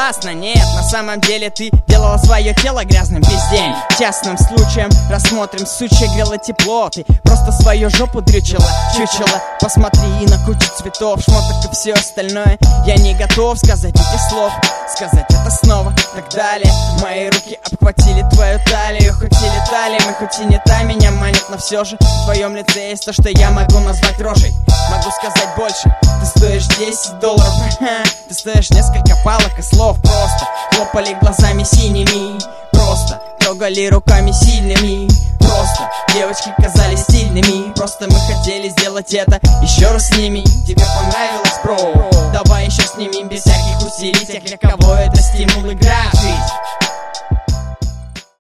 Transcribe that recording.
классно. Нет, на самом деле ты делала свое тело грязным весь день. Частным случаем рассмотрим, сучья грело тепло. Ты просто свою жопу дрючила, чучела. Посмотри на кучу цветов, шмоток и все остальное. Я не готов сказать этих слов, сказать это снова, так далее. Мои руки обхватили твою талию, хоть и летали мы, хоть и не та меня манит, но все же в твоем лице есть то, что я могу назвать рожей. Могу сказать больше, ты стоишь $10, ты стоишь несколько палок и слов. Просто хлопали глазами синими, просто трогали руками сильными, просто девочки казались стильными. Просто мы хотели сделать это еще раз с ними. Тебе понравилось, бро? Давай еще снимем без всяких усилий. Тех, для кого это стимул играть.